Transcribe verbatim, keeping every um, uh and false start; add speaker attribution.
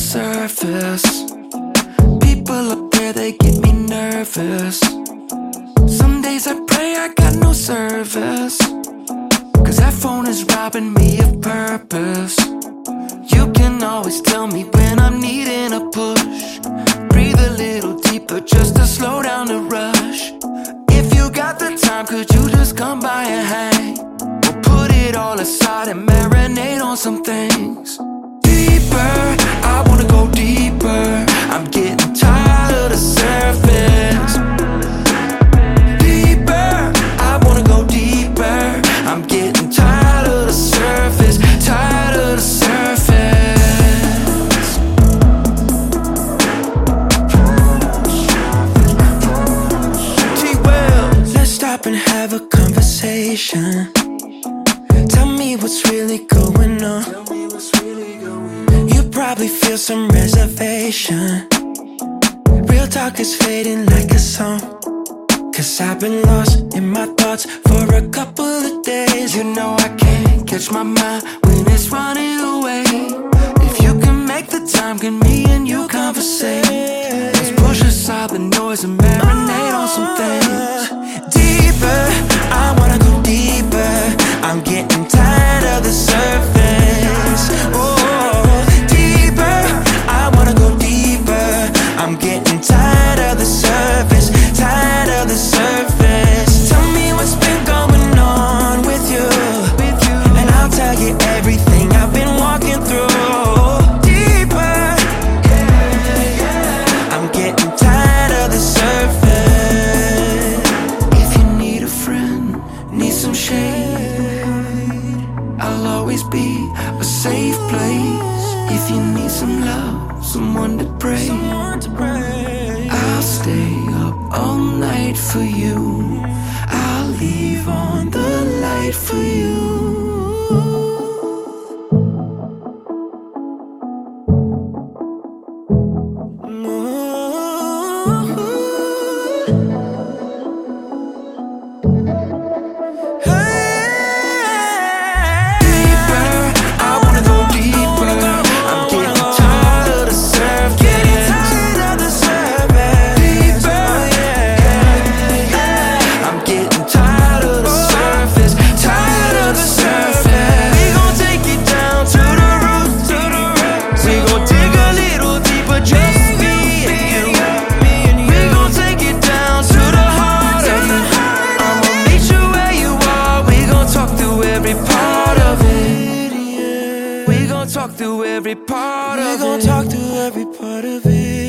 Speaker 1: surface. People up there, they get me nervous. Some days I pray I got no service, cause that phone is robbing me of purpose. You can always tell me when I'm needing a push. Breathe a little deeper just to slow down the rush. If you got the time, could you just come by and hang? We'll put it all aside and marinate on some things. Deeper, I wanna go deeper. I'm getting tired of the surface. Deeper, I wanna go deeper. I'm getting tired of the surface. Tired of the surface. T-Well, let's stop and have a conversation. Tell me what's really going on. You probably feel some reservation. Real talk is fading like a song, cause I've been lost in my thoughts for a couple of days. You know I can't catch my mind when it's running away. If you can make the time, can me and you conversate? Let's push aside the noise and marinate on some things. Deeper, I wanna go deeper. I'm getting tired of the surface. Oh, deeper, I wanna go deeper. I'm getting tired of the surface. Tired of the surface. Tell me what's been going on with you, with you, and I'll tell you everything I've been walking through. Deeper, yeah, yeah. I'm getting tired of the surface. If you need a friend, need some shade, I'll always be a safe place. If you need some love, someone to pray, someone to pray, I'll stay up all night for you. I'll leave on the light for you. Talk through every part of it. We gon' talk through every part of it.